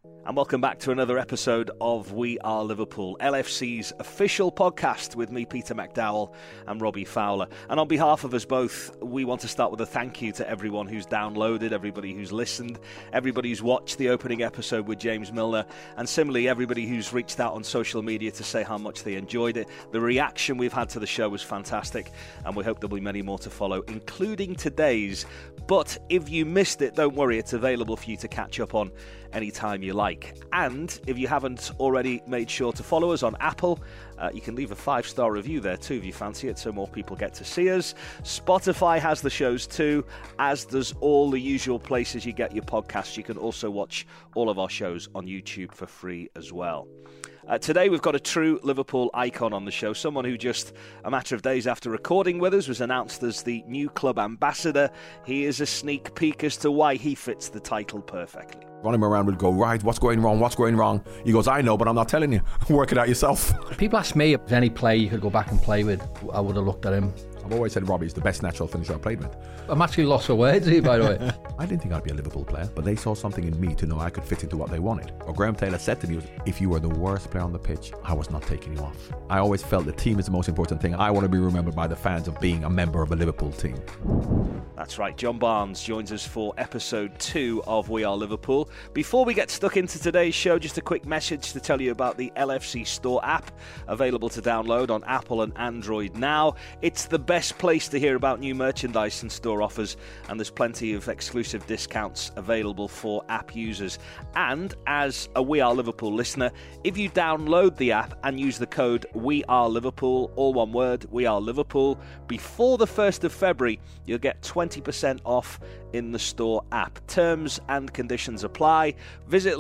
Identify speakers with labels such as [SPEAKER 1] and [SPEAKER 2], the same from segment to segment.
[SPEAKER 1] And welcome back to another episode of We Are Liverpool, LFC's official podcast with me, Peter McDowell, and Robbie Fowler. And on behalf of us both, we want to start with a thank you to everyone who's downloaded, everybody who's listened, everybody who's watched the opening episode with James Milner, and similarly, everybody who's reached out on social media to say how much they enjoyed it. The reaction we've had to the show was fantastic, and we hope there'll be many more to follow, including today's. But if you missed it, don't worry, it's available for you to catch up on anytime you like. And if you haven't already made sure to follow us on Apple, you can leave a 5-star review there too if you fancy it, so more people get to see us. Spotify has the shows too, as does all the usual places you get your podcasts. You can also watch all of our shows on YouTube for free as well. Today we've got a true Liverpool icon on the show, someone who just a matter of days after recording with us was announced as the new club ambassador. He is a sneak peek as to why he fits the title perfectly.
[SPEAKER 2] Running around would go, right, what's going wrong? He goes, I know, but I'm not telling you. Work it out yourself.
[SPEAKER 3] People ask me if there's any player you could go back and play with. I would have looked at him.
[SPEAKER 2] I've always said Robbie's the best natural finisher I played with.
[SPEAKER 3] I'm actually lost for words here, by the way.
[SPEAKER 2] I didn't think I'd be a Liverpool player, but they saw something in me to know I could fit into what they wanted. What Graham Taylor said to me was, if you were the worst player on the pitch, I was not taking you off. I always felt the team is the most important thing. I want to be remembered by the fans of being a member of a Liverpool team.
[SPEAKER 1] That's right, John Barnes joins us for episode 2 of We Are Liverpool. Before we get stuck into today's show, just a quick message to tell you about the LFC Store app, available to download on Apple and Android now. It's the best place to hear about new merchandise and store offers, and there's plenty of exclusive discounts available for app users. And as a We Are Liverpool listener, if you download the app and use the code We Are Liverpool, all one word, We Are Liverpool, before the 1st of February, you'll get 20% off in the store app. Terms and conditions apply. Visit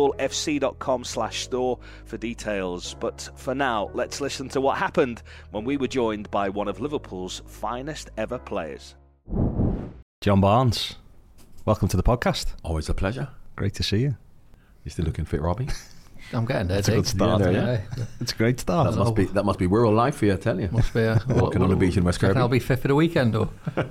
[SPEAKER 1] liverpoolfc.com/store for details. But for now, let's listen to what happened when we were joined by one of Liverpool's finest ever players. John Barnes, welcome to the podcast.
[SPEAKER 2] Always a pleasure.
[SPEAKER 1] Great to see you.
[SPEAKER 2] You still looking fit, Robbie?
[SPEAKER 3] I'm getting there.
[SPEAKER 1] It's a good start.
[SPEAKER 2] Yeah.
[SPEAKER 1] It's a great start.
[SPEAKER 2] That must be rural life for you, I tell you.
[SPEAKER 3] Must be.
[SPEAKER 2] Walking on the beach in West Kirby.
[SPEAKER 3] I'll be fit for the weekend, though.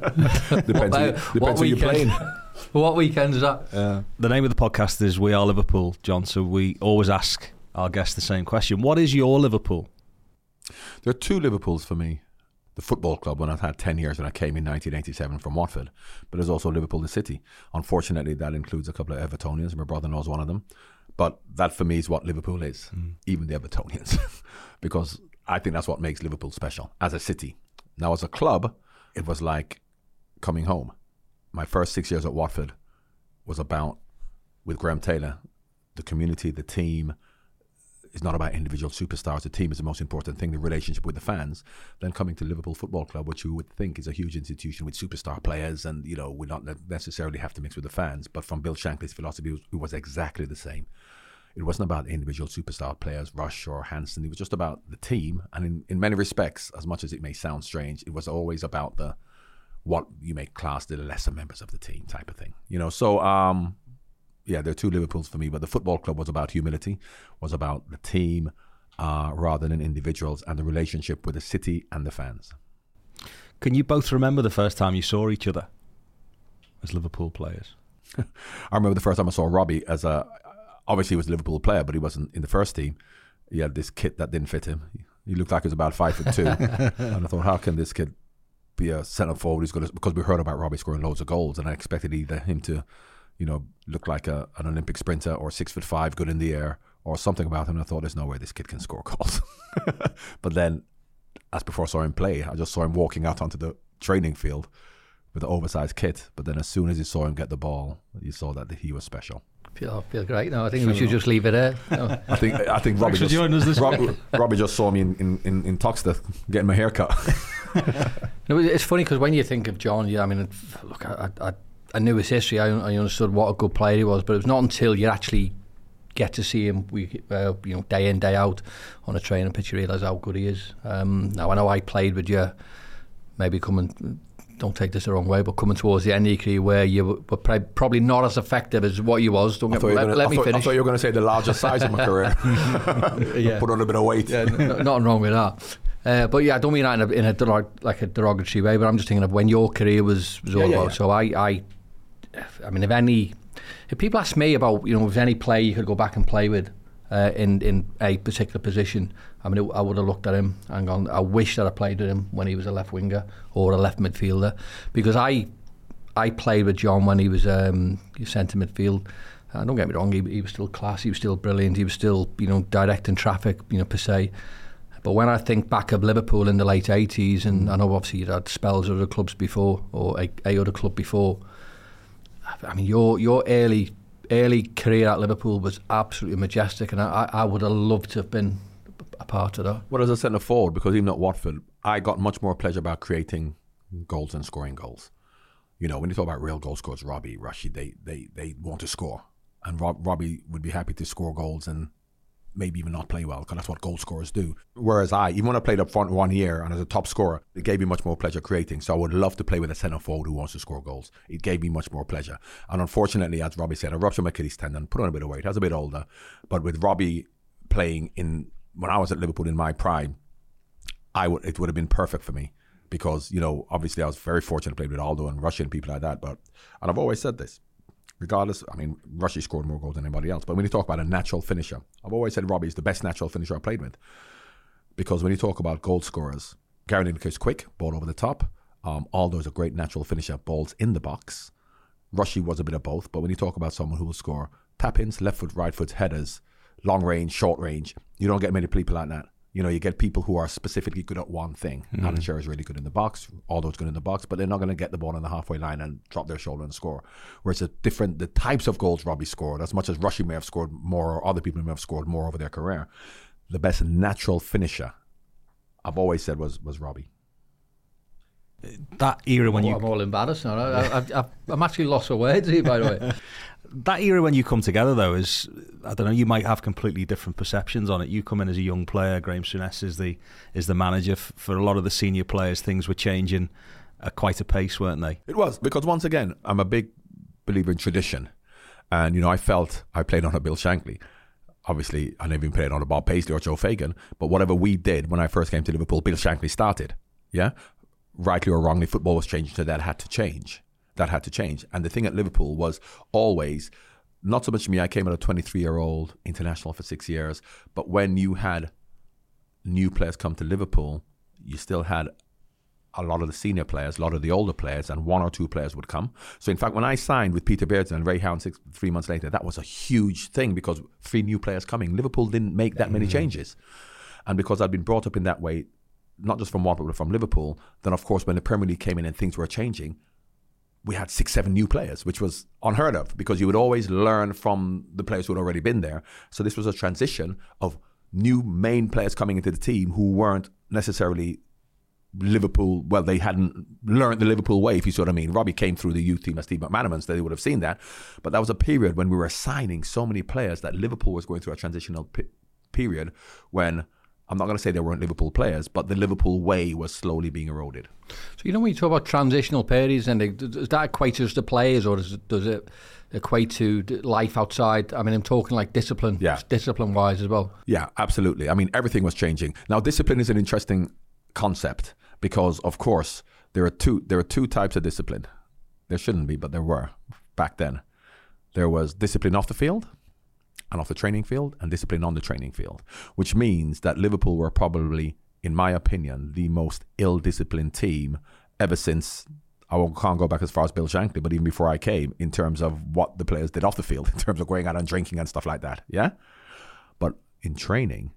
[SPEAKER 2] Depends who you're playing.
[SPEAKER 3] What weekend is that?
[SPEAKER 1] The name of the podcast is We Are Liverpool, John, so we always ask our guests the same question. What is your Liverpool?
[SPEAKER 2] There are two Liverpools for me. The football club, when I had 10 years when I came in 1987 from Watford, but there's also Liverpool the city. Unfortunately, that includes a couple of Evertonians. My brother-in-law's one of them. But that for me is what Liverpool is, even the Evertonians, because I think that's what makes Liverpool special as a city. Now, as a club, it was like coming home. My first 6 years at Watford was about, with Graham Taylor, the community, the team. It's not about individual superstars. The team is the most important thing, the relationship with the fans. Then coming to Liverpool Football Club, which you would think is a huge institution with superstar players and, you know, would not necessarily have to mix with the fans. But from Bill Shankly's philosophy, it was exactly the same. It wasn't about individual superstar players, Rush or Hansen. It was just about the team. And in many respects, as much as it may sound strange, it was always about what you may class the lesser members of the team type of thing. You know, so yeah, there are two Liverpools for me, but the football club was about humility, was about the team rather than individuals, and the relationship with the city and the fans.
[SPEAKER 1] Can you both remember the first time you saw each other as Liverpool players?
[SPEAKER 2] I remember the first time I saw Robbie obviously he was a Liverpool player, but he wasn't in the first team. He had this kit that didn't fit him. He looked like he was about 5'2", and I thought, how can this kid be a centre forward because we heard about Robbie scoring loads of goals, and I expected either him to, you know, look like an Olympic sprinter or 6'5", good in the air, or something about him. And I thought, there's no way this kid can score goals. But then, as before I saw him play, I just saw him walking out onto the training field with the oversized kit. But then as soon as you saw him get the ball, you saw that he was special.
[SPEAKER 3] I feel great now. I think we should just leave it there. No.
[SPEAKER 2] I think Robbie just saw me in Toxteth getting my hair cut.
[SPEAKER 3] No, it's funny because when you think of John, I mean, look, I knew his history. I understood what a good player he was, but it was not until you actually get to see him, day in, day out on a training pitch, you realise how good he is. Now, I know I played with you, maybe don't take this the wrong way, but coming towards the end of your career where you were probably not as effective as what you was. Let me finish.
[SPEAKER 2] I thought you were going to say the largest size of my career. Yeah. Put on a bit of weight.
[SPEAKER 3] Yeah, nothing wrong with that. But yeah, I don't mean that in a derogatory way, but I'm just thinking of when your career was all about. So I mean, if any if people ask me about, if there's any player you could go back and play with in a particular position, I mean, I would have looked at him and gone, I wish that I played with him when he was a left winger or a left midfielder, because I played with John when he was centre midfield. Don't get me wrong, he was still class, he was still brilliant, he was still, directing traffic, per se. But when I think back of Liverpool in the late 80s, and I know obviously you'd had spells at other clubs before, or a other club before, I mean, your early career at Liverpool was absolutely majestic, and I would have loved to have been a part of that.
[SPEAKER 2] Well, as a centre forward, because even at Watford, I got much more pleasure about creating goals and scoring goals. When you talk about real goal scorers, Robbie, Rashid, they want to score. And Robbie would be happy to score goals and maybe even not play well, because that's what goal scorers do. Whereas even when I played up front 1 year and as a top scorer, it gave me much more pleasure creating. So I would love to play with a centre forward who wants to score goals. It gave me much more pleasure. And unfortunately, as Robbie said, I ruptured my Achilles tendon, put on a bit of weight. I was a bit older. But with Robbie playing when I was at Liverpool in my prime, it would have been perfect for me. Because, obviously I was very fortunate to play with Aldo and Rushy and people like that. And I've always said this. Regardless, I mean, Rushy scored more goals than anybody else. But when you talk about a natural finisher, I've always said Robbie's the best natural finisher I played with. Because when you talk about goal scorers, Gary Lineker is quick, ball over the top. Aldo's a great natural finisher, balls in the box. Rushy was a bit of both. But when you talk about someone who will score tap-ins, left foot, right foot, headers, long range, short range, you don't get many people like that. You get people who are specifically good at one thing. Alan Shearer is really good in the box. Aldo's good in the box, but they're not going to get the ball on the halfway line and drop their shoulder and score. Whereas the types of goals Robbie scored, as much as Rushy may have scored more or other people may have scored more over their career, the best natural finisher, I've always said, was Robbie.
[SPEAKER 1] That era when
[SPEAKER 3] I'm all embarrassed now. I'm actually lost for words here, by the way.
[SPEAKER 1] That era when you come together, though, is, I don't know, you might have completely different perceptions on it. You come in as a young player, Graham Souness is the manager. For a lot of the senior players, things were changing at quite a pace, weren't they?
[SPEAKER 2] It was, because once again, I'm a big believer in tradition. And, I felt I played on a Bill Shankly. Obviously, I never even played on a Bob Paisley or Joe Fagan. But whatever we did when I first came to Liverpool, Bill Shankly started. Yeah? Rightly or wrongly, football was changing, so that had to change. And the thing at Liverpool was always, not so much me, I came out a 23-year-old international for 6 years, but when you had new players come to Liverpool, you still had a lot of the senior players, a lot of the older players, and 1 or 2 players would come. So in fact, when I signed with Peter Beardsley and Ray Hound 3 months later, that was a huge thing, because 3 new players coming. Liverpool didn't make that many changes. And because I'd been brought up in that way, not just from Watford, but from Liverpool, then of course when the Premier League came in and things were changing, we had 6-7 new players, which was unheard of, because you would always learn from the players who had already been there. So this was a transition of new main players coming into the team who weren't necessarily Liverpool. Well, they hadn't learned the Liverpool way, if you see what I mean. Robbie came through the youth team as Steve McManaman, so they would have seen that. But that was a period when we were signing so many players that Liverpool was going through a transitional period when, I'm not going to say they weren't Liverpool players, but the Liverpool way was slowly being eroded.
[SPEAKER 3] So when you talk about transitional periods, and does that equate to the players, or does it equate to life outside? I mean, I'm talking like discipline, discipline-wise as well.
[SPEAKER 2] Yeah, absolutely. I mean, everything was changing. Now, discipline is an interesting concept because, of course, there are two types of discipline. There shouldn't be, but there were back then. There was discipline off the field and off the training field, and discipline on the training field, which means that Liverpool were probably, in my opinion, the most ill-disciplined team ever since, I can't go back as far as Bill Shankly, but even before I came, in terms of what the players did off the field, in terms of going out and drinking and stuff like that, yeah? But in training,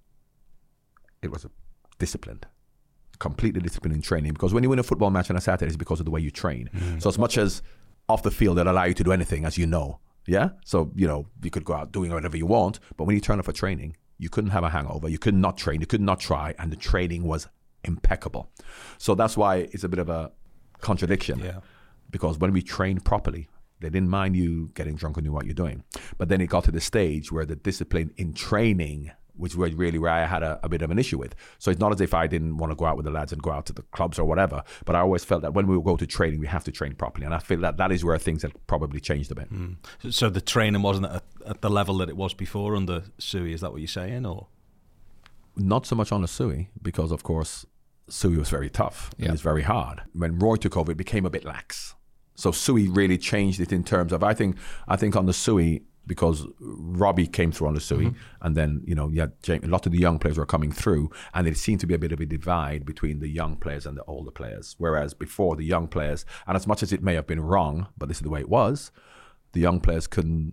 [SPEAKER 2] it was disciplined, completely disciplined in training, because when you win a football match on a Saturday, it's because of the way you train. So as much as off the field, they'll allow you to do anything, as you know, yeah? So, you could go out doing whatever you want, but when you turn up for training, you couldn't have a hangover, you could not train, you could not try, and the training was impeccable. So that's why it's a bit of a contradiction, because when we trained properly, they didn't mind you getting drunk and knew what you're doing. But then it got to the stage where the discipline in training, which was really where I had a bit of an issue with. So it's not as if I didn't want to go out with the lads and go out to the clubs or whatever, but I always felt that when we go to training, we have to train properly. And I feel that is where things have probably changed a bit.
[SPEAKER 1] So the training wasn't at the level that it was before under Suey, is that what you're saying? Or
[SPEAKER 2] not so much on the Suey, because of course Suey was very tough. It was very hard. When Roy took over, it became a bit lax. So Suey really changed it in terms of, I think on the Suey, because Robbie came through on the Suey, and then, you know, you had a lot of the young players were coming through, and it seemed to be a bit of a divide between the young players and the older players. Whereas before, the young players, and as much as it may have been wrong, but this is the way it was, the young players couldn't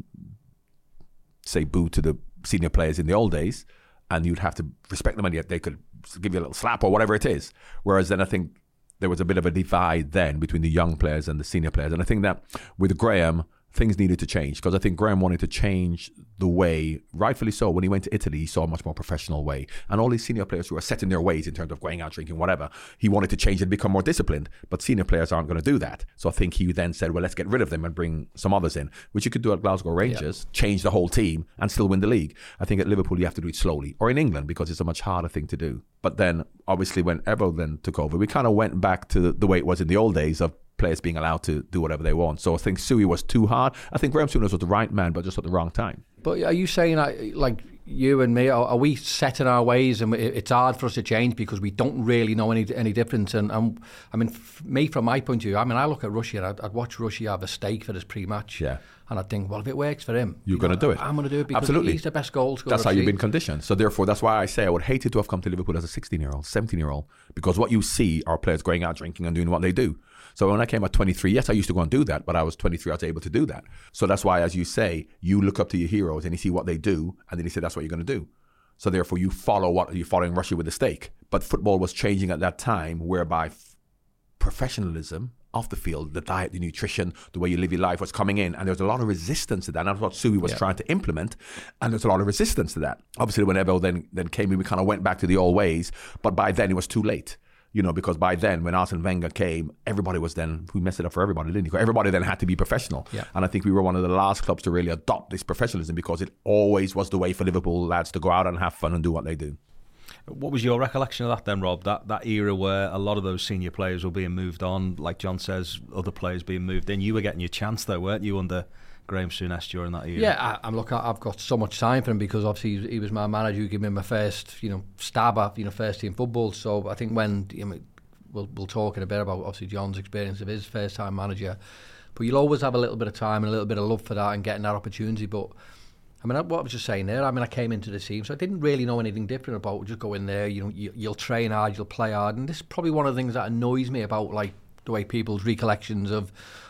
[SPEAKER 2] say boo to the senior players in the old days, and you'd have to respect them, and yet they could give you a little slap or whatever it is. Whereas then I think there was a bit of a divide then between the young players and the senior players. And I think that with Graham, things needed to change, because I think Graham wanted to change the way, rightfully so, when he went to Italy, he saw a much more professional way. And all these senior players who are set in their ways in terms of going out drinking, whatever, he wanted to change and become more disciplined. But senior players aren't going to do that. So I think he then said, well, let's get rid of them and bring some others in, which you could do at Glasgow Rangers, change the whole team and still win the league. I think at Liverpool, you have to do it slowly, or in England, because it's a much harder thing to do. But then, obviously, when Errol then took over, we kind of went back to the way it was in the old days of players being allowed to do whatever they want. So I think Suey was too hard. I think Graham Souness was the right man, but just at the wrong time.
[SPEAKER 3] But are you saying, like you and me, are we set in our ways and it's hard for us to change because we don't really know any difference? And I mean, me, from my point of view, I mean, I look at Russia, I'd watch Russia have a steak for this pre-match.
[SPEAKER 2] Yeah.
[SPEAKER 3] And I think, well, if it works for him,
[SPEAKER 2] you're going to do it.
[SPEAKER 3] I'm going to do it because
[SPEAKER 2] Absolutely.
[SPEAKER 3] He's the best goal scorer.
[SPEAKER 2] That's how you've been conditioned. So therefore, that's why I say I would hate it to have come to Liverpool as a 16-year-old, 17-year-old, because what you see are players going out drinking and doing what they do. So when I came at 23, yes, I used to go and do that, but I was 23, I was able to do that. So that's why, as you say, you look up to your heroes and you see what they do, and then you say that's what you're going to do. So therefore, you follow what you're following Russia with the steak. But football was changing at that time, whereby professionalism off the field, the diet, the nutrition, the way you live your life was coming in, and there's a lot of resistance to that. And that's what Suey was trying to implement, and there's a lot of resistance to that. Obviously, when Errol then came in, we kind of went back to the old ways, but by then it was too late. You know, because by then, when Arsene Wenger came, everybody was then, we messed it up for everybody, didn't he? Everybody then had to be professional. Yeah. And I think we were one of the last clubs to really adopt this professionalism, because it always was the way for Liverpool lads to go out and have fun and do what they do.
[SPEAKER 1] What was your recollection of that then, Rob? That era where a lot of those senior players were being moved on, like John says, other players being moved in. You were getting your chance though, weren't you, under Graham Souness during that era?
[SPEAKER 3] Yeah, I've got so much time for him, because obviously he was my manager who gave me my first, stab at, first team football. So I think when, we'll talk in a bit about obviously John's experience of his first time manager, but you'll always have a little bit of time and a little bit of love for that and getting that opportunity. But I mean, what I was just saying there, I mean, I came into the team, so I didn't really know anything different about just go in there, you'll train hard, you'll play hard. And this is probably one of the things that annoys me about, like, the way people's recollections of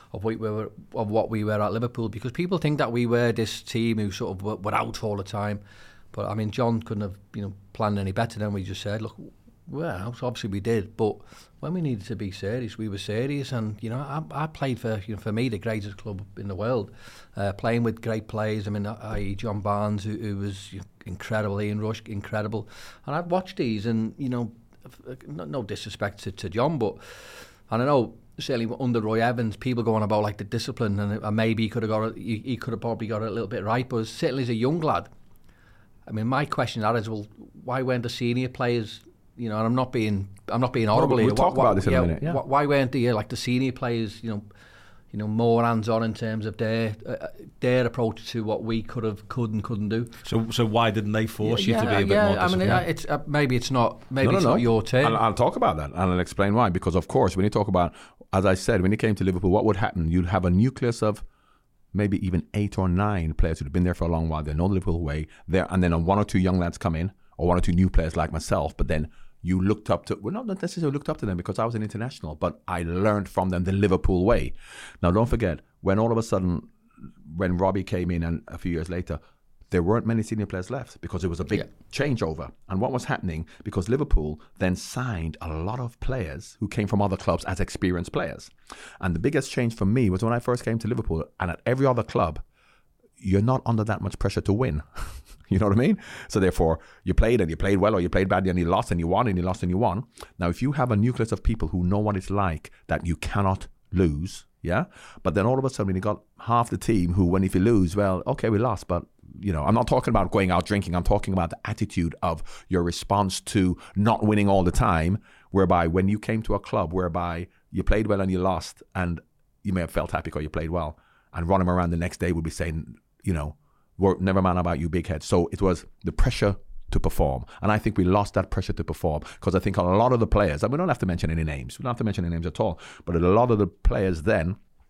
[SPEAKER 3] what we were at Liverpool, because people think that we were this team who sort of were out all the time. But I mean, John couldn't have planned any better than we just said. Look, well, obviously we did, but when we needed to be serious, we were serious. And I played for for me the greatest club in the world, playing with great players. I mean, i.e. John Barnes, who was incredible, Ian Rush, incredible. And I'd watch these, and no disrespect to John, but I don't know. Certainly under Roy Evans, people going about like the discipline, and maybe he could have probably got it a little bit right. But certainly as a young lad, I mean, my question is, well, why weren't the senior players? And I'm not being audible here.
[SPEAKER 2] We'll talk about this in a minute. Yeah.
[SPEAKER 3] Why weren't the senior players, more hands-on in terms of their approach to what we could and couldn't do?
[SPEAKER 1] So why didn't they force you to be a bit more disciplined?
[SPEAKER 3] I mean, maybe it's not your turn.
[SPEAKER 2] I'll talk about that, and I'll explain why. Because of course, when you talk about, as I said, when you came to Liverpool, what would happen? You'd have a nucleus of maybe even 8 or 9 players who'd been there for a long while. They know the Liverpool way there, and then 1 or 2 young lads come in, or 1 or 2 new players like myself. But then you looked up to, well, not necessarily looked up to them because I was an international, but I learned from them the Liverpool way. Now, don't forget, when all of a sudden, when Robbie came in and a few years later, there weren't many senior players left because it was a big changeover. And what was happening, because Liverpool then signed a lot of players who came from other clubs as experienced players. And the biggest change for me was when I first came to Liverpool, and at every other club, you're not under that much pressure to win. You know what I mean? So therefore, you played and you played well, or you played badly and you lost and you won and you lost and you won. Now, if you have a nucleus of people who know what it's like, that you cannot lose, yeah? But then all of a sudden, when you got half the team who, when if you lose, well, okay, we lost, but, I'm not talking about going out drinking. I'm talking about the attitude of your response to not winning all the time, whereby when you came to a club whereby you played well and you lost, and you may have felt happy because you played well, and Ronnie Moran the next day would be saying, never mind about you, big head. So it was the pressure to perform. And I think we lost that pressure to perform, because I think a lot of the players, and we don't have to mention any names. We don't have to mention any names at all. But a lot of the players then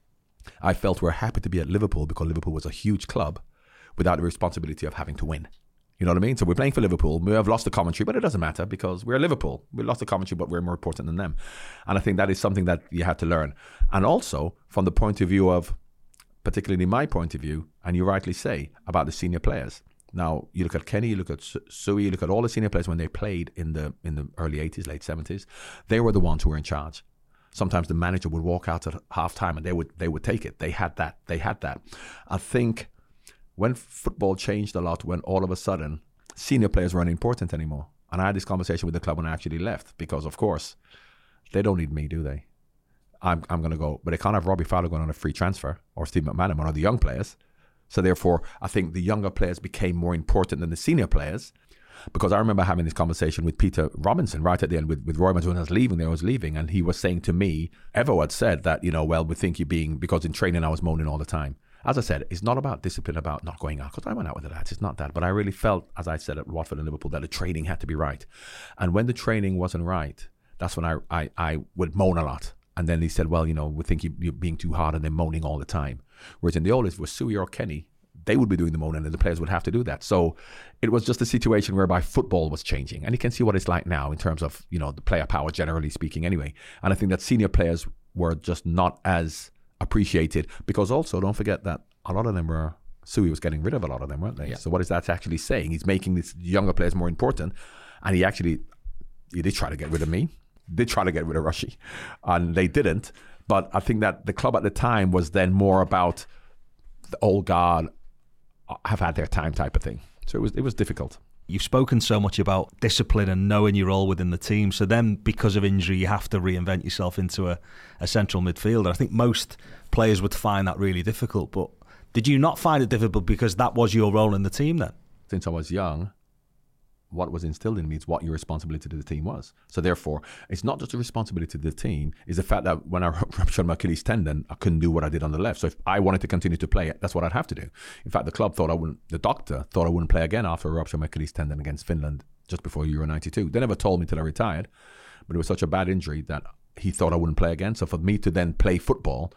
[SPEAKER 2] I felt we were happy to be at Liverpool because Liverpool was a huge club without the responsibility of having to win. You know what I mean? So we're playing for Liverpool. We have lost the commentary, but it doesn't matter because we're Liverpool. We lost the commentary, but we're more important than them. And I think that is something that you had to learn. And also from the point of view of, particularly my point of view, and you rightly say, about the senior players. Now, you look at Kenny, you look at Suey, you look at all the senior players when they played in the early 80s, late 70s. They were the ones who were in charge. Sometimes the manager would walk out at half-time and they would take it. They had that. I think when football changed a lot, when all of a sudden senior players weren't important anymore. And I had this conversation with the club when I actually left because, of course, they don't need me, do they? I'm going to go. But they can't have Robbie Fowler going on a free transfer or Steve McManaman or the young players. So therefore, I think the younger players became more important than the senior players. Because I remember having this conversation with Peter Robinson right at the end with Roy when I was leaving. And he was saying to me, Evo had said that, well, we think you're being, because in training I was moaning all the time. As I said, it's not about discipline, about not going out, because I went out with the lads. It's not that. But I really felt, as I said at Watford and Liverpool, that the training had to be right. And when the training wasn't right, that's when I would moan a lot. And then he said, well, we think you're being too hard and then moaning all the time. Whereas in the old days, with Suey or Kenny, they would be doing the moaning and the players would have to do that. So it was just a situation whereby football was changing. And you can see what it's like now in terms of, the player power, generally speaking anyway. And I think that senior players were just not as appreciated because also don't forget that a lot of them Suey was getting rid of a lot of them, weren't they? Yeah. So what is that actually saying? He's making these younger players more important. And he did try to get rid of me, did try to get rid of Rushy, and they didn't. But I think that the club at the time was then more about the old guard have had their time type of thing. So it was difficult.
[SPEAKER 1] You've spoken so much about discipline and knowing your role within the team. So then because of injury, you have to reinvent yourself into a central midfielder. I think most players would find that really difficult. But did you not find it difficult because that was your role in the team then?
[SPEAKER 2] Since I was young, what was instilled in me is what your responsibility to the team was. So therefore, it's not just a responsibility to the team, it's the fact that when I ruptured my Achilles tendon, I couldn't do what I did on the left. So if I wanted to continue to play, that's what I'd have to do. In fact, the doctor thought I wouldn't play again after I ruptured my Achilles tendon against Finland just before Euro 92. They never told me till I retired, but it was such a bad injury that he thought I wouldn't play again. So for me to then play football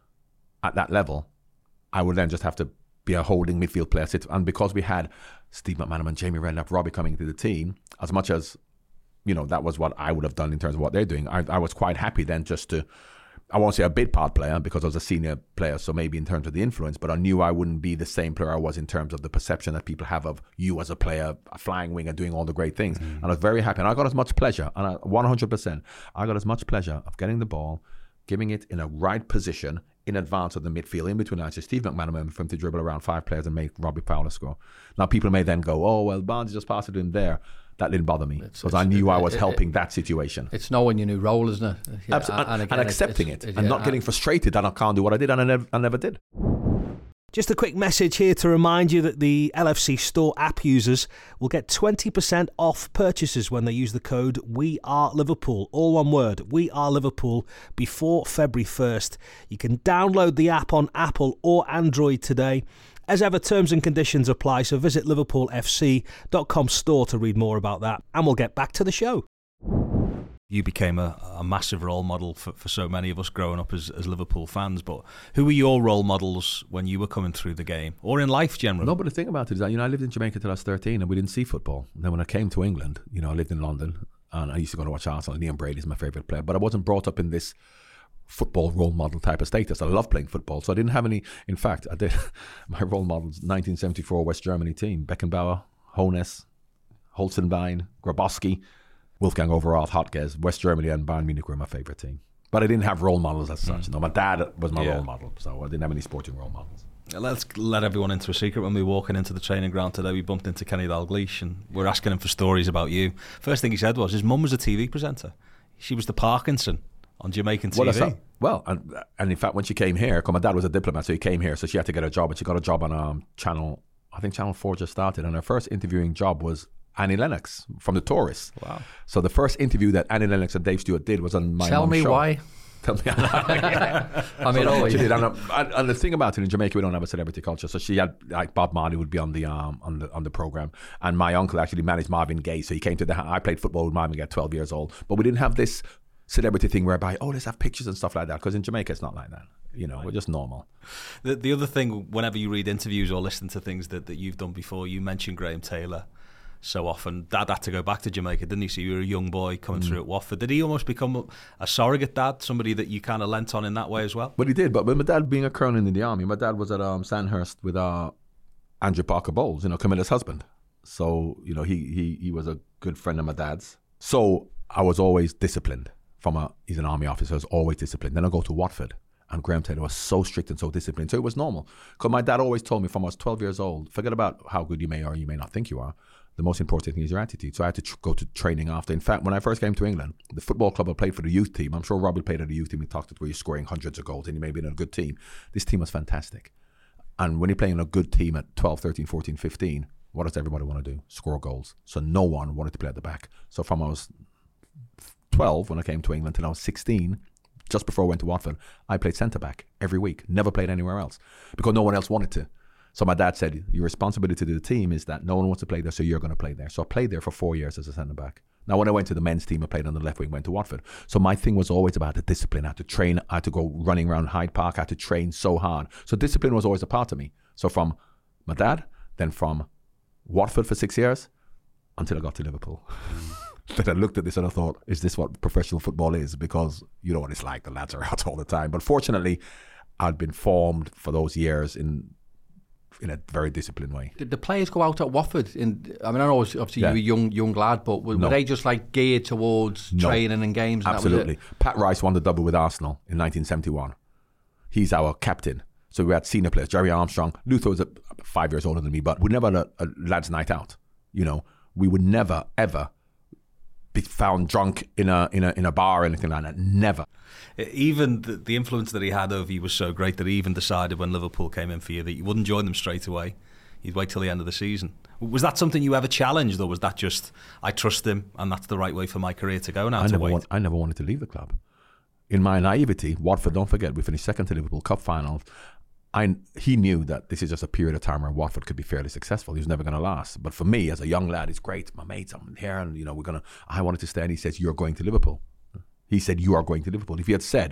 [SPEAKER 2] at that level, I would then just have to be a holding midfield player. And because we had Steve McManaman, Jamie Redknapp, Robbie coming into the team, as much as, that was what I would have done in terms of what they're doing, I was quite happy then just to, I won't say a bit part player because I was a senior player, so maybe in terms of the influence, but I knew I wouldn't be the same player I was in terms of the perception that people have of you as a player, a flying winger, doing all the great things. And I was very happy. And I got as much pleasure, and 100%, I got as much pleasure of getting the ball, giving it in a right position in advance of the midfield, in between lines, Steve McManaman for him to dribble around 5 players and make Robbie Fowler score. Now, people may then go, oh, well, Barnes just passed it in there. That didn't bother me because I knew I was helping that situation.
[SPEAKER 3] It's knowing your new role, isn't it?
[SPEAKER 2] Yeah, and accepting it and not getting frustrated that I can't do what I did, and I never did.
[SPEAKER 1] Just a quick message here to remind you that the LFC Store app users will get 20% off purchases when they use the code WeAreLiverpool, all one word, WeAreLiverpool, before February 1st. You can download the app on Apple or Android today. As ever, terms and conditions apply, so visit liverpoolfc.com store to read more about that, and we'll get back to the show. You became a massive role model for so many of us growing up as Liverpool fans, but who were your role models when you were coming through the game, or in life generally?
[SPEAKER 2] No, but the thing about it is that, I lived in Jamaica till I was 13 and we didn't see football. And then when I came to England, I lived in London and I used to go to watch Arsenal. Liam Brady's my favourite player, but I wasn't brought up in this football role model type of status. I love playing football, so I didn't have any. In fact, I did. My role models, 1974 West Germany team: Beckenbauer, Hoeneß, Holzenbein, Grabowski, Wolfgang Overath, Hotges. West Germany and Bayern Munich were my favourite team. But I didn't have role models as such. My dad was my role model, so I didn't have any sporting role models.
[SPEAKER 1] Let's let everyone into a secret. When we were walking into the training ground today, we bumped into Kenny Dalglish and we're asking him for stories about you. First thing he said was his mum was a TV presenter. She was the Parkinson on Jamaican TV.
[SPEAKER 2] Well, and in fact, when she came here, because my dad was a diplomat, so he came here, so she had to get a job, and she got a job on Channel 4 just started, and her first interviewing job was Annie Lennox from The Tourists.
[SPEAKER 3] Wow.
[SPEAKER 2] So the first interview that Annie Lennox and Dave Stewart did was on my
[SPEAKER 3] Tell me
[SPEAKER 2] show.
[SPEAKER 3] why.
[SPEAKER 2] Tell me.
[SPEAKER 3] I mean, always.
[SPEAKER 2] She did. And the thing about it, in Jamaica, we don't have a celebrity culture. So she had, like, Bob Marley would be on the program, and my uncle actually managed Marvin Gaye. So he came to I played football with Marvin Gaye at 12 years old, but we didn't have this celebrity thing whereby, let's have pictures and stuff like that, because in Jamaica it's not like that. We're just normal.
[SPEAKER 1] The other thing, whenever you read interviews or listen to things that you've done before, you mention Graham Taylor so often. Dad had to go back to Jamaica, didn't he? So you were a young boy coming through at Watford. Did he almost become a surrogate dad, somebody that you kind of lent on in that way as well?
[SPEAKER 2] Well, he did, but with my dad being a colonel in the army, my dad was at Sandhurst with Andrew Parker Bowles, Camilla's husband. So, he was a good friend of my dad's. So I was always disciplined. He's an army officer, I was always disciplined. Then I go to Watford, and Graham Taylor was so strict and so disciplined. So it was normal. Because my dad always told me from I was 12 years old, forget about how good you may or you may not think you are. The most important thing is your attitude. So I had to go to training after. In fact, when I first came to England, the football club I played for the youth team, I'm sure Robbie played at the youth team, he talked about where you're scoring hundreds of goals and you may be in a good team. This team was fantastic. And when you're playing in a good team at 12, 13, 14, 15, what does everybody want to do? Score goals. So no one wanted to play at the back. So from I was 12 when I came to England till I was 16, just before I went to Watford, I played centre-back every week. Never played anywhere else because no one else wanted to. So my dad said, your responsibility to the team is that no one wants to play there, so you're going to play there. So I played there for 4 years as a centre-back. Now, when I went to the men's team, I played on the left wing, went to Watford. So my thing was always about the discipline. I had to train. I had to go running around Hyde Park. I had to train so hard. So discipline was always a part of me. So from my dad, then from Watford for 6 years until I got to Liverpool. Then I looked at this and I thought, is this what professional football is? Because you know what it's like. The lads are out all the time. But fortunately, I'd been formed for those years in a very disciplined way.
[SPEAKER 3] Did the players go out at Watford? I know obviously you were a young lad, but were they just like geared towards training and games? And
[SPEAKER 2] absolutely.
[SPEAKER 3] That was it?
[SPEAKER 2] Pat Rice won the double with Arsenal in 1971. He's our captain. So we had senior players, Jerry Armstrong. Luther was 5 years older than me, but we never had a lads' night out. We would never, ever be found drunk in a bar or anything like that. Never.
[SPEAKER 1] Even the influence that he had over you was so great that he even decided when Liverpool came in for you that you wouldn't join them straight away. You'd wait till the end of the season. Was that something you ever challenged, or was that just, I trust him and that's the right way for my career to go now?
[SPEAKER 2] I never wanted to leave the club. In my naivety, Watford, don't forget, we finished second to Liverpool Cup final. He knew that this is just a period of time where Watford could be fairly successful. He was never going to last. But for me, as a young lad, it's great. My mates, I'm here, and I wanted to stay. And he says, "You're going to Liverpool." He said, "You are going to Liverpool." If he had said,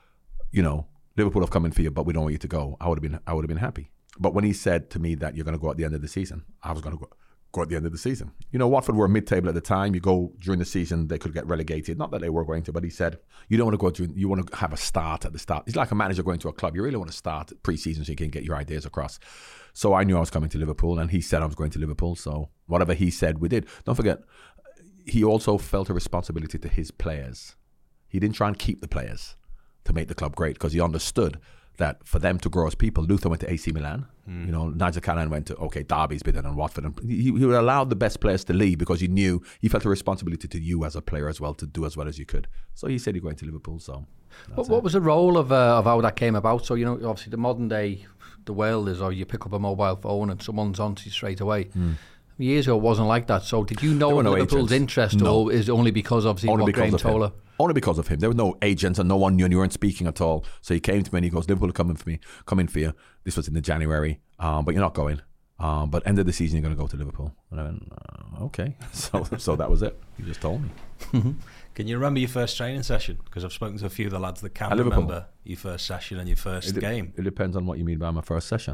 [SPEAKER 2] Liverpool have come in for you, but we don't want you to go, I would have been happy. But when he said to me that you're going to go at the end of the season, I was going to go at the end of the season. Watford were mid-table at the time. You go during the season, they could get relegated. Not that they were going to, but he said, you don't want to go through, you want to have a start at the start. It's like a manager going to a club. You really want to start pre-season so you can get your ideas across. So I knew I was coming to Liverpool, and he said I was going to Liverpool. So whatever he said, we did. Don't forget, he also felt a responsibility to his players. He didn't try and keep the players to make the club great, because he understood that for them to grow as people, Luther went to AC Milan. Nigel Callahan went to, Derby's better than Watford. And he would allow the best players to leave because he felt a responsibility to you as a player as well to do as well as you could. So he said he's going to Liverpool. So
[SPEAKER 3] what was the role of how that came about? So, obviously the modern day, the world is, you pick up a mobile phone and someone's on to you straight away. Years ago, it wasn't like that. So did you know Liverpool's interest, or is it only because obviously what Graham Taylor?
[SPEAKER 2] Only because of him. There were no agents and no one knew, and you weren't speaking at all. So he came to me and he goes, Liverpool are coming for you. This was in the January, but you're not going. But end of the season, you're going to go to Liverpool. And I went, okay. So that was it. He just told me.
[SPEAKER 1] Can you remember your first training session? Because I've spoken to a few of the lads that can remember your first session and your first game.
[SPEAKER 2] It depends on what you mean by my first session.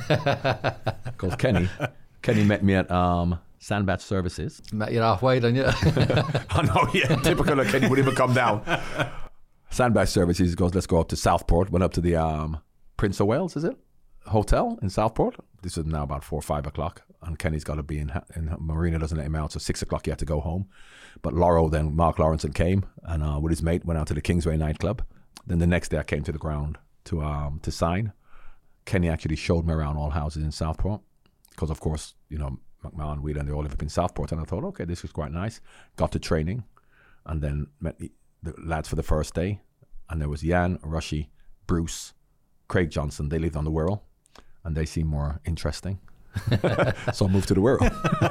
[SPEAKER 2] Because Kenny met me at Sandbatch Services.
[SPEAKER 3] Met you halfway, didn't you?
[SPEAKER 2] I know, yeah. Typical of Kenny, wouldn't even come down. Sandbatch Services goes, let's go up to Southport. Went up to the Prince of Wales, is it? Hotel in Southport. This is now about 4 or 5 o'clock. And Kenny's got to be in Marina, doesn't let him out. So 6 o'clock he had to go home. But Mark Lawrenson came and with his mate went out to the Kingsway nightclub. Then the next day I came to the ground to sign. Kenny actually showed me around all houses in Southport. Because, of course, McMahon, Whelan, they all live up in Southport. And I thought, okay, this was quite nice. Got to training and then met the lads for the first day. And there was Jan, Rushy, Bruce, Craig Johnson. They lived on the Wirral and they seemed more interesting. So I moved to the Wirral.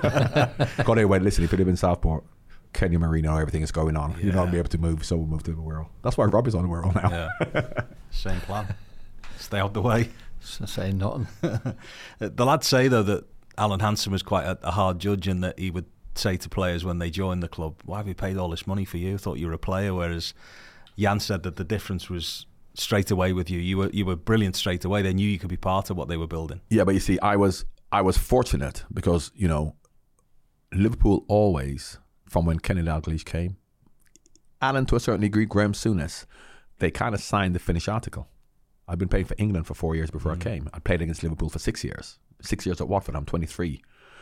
[SPEAKER 2] Got there, went, listen, if you live in Southport, Kenny Marino, everything is going on. Yeah. You're not going to be able to move, so we'll move to the Wirral. That's why Robbie's on the Wirral now.
[SPEAKER 1] Yeah. Same plan. Stay out the way.
[SPEAKER 3] Saying nothing.
[SPEAKER 1] The lads say, though, that Alan Hansen was quite a hard judge and that he would say to players when they joined the club, why have you paid all this money for you? I thought you were a player. Whereas Jan said that the difference was
[SPEAKER 4] straight away with you. You were brilliant straight away. They knew you could be part of what they were building.
[SPEAKER 2] Yeah, but you see, I was fortunate because, you know, Liverpool always, from when Kenny Dalglish came, and to a certain degree, Graham Souness, they kind of signed the finished article. I've been playing for England for 4 years before I came. I played against Liverpool for 6 years. 6 years at Watford, I'm 23.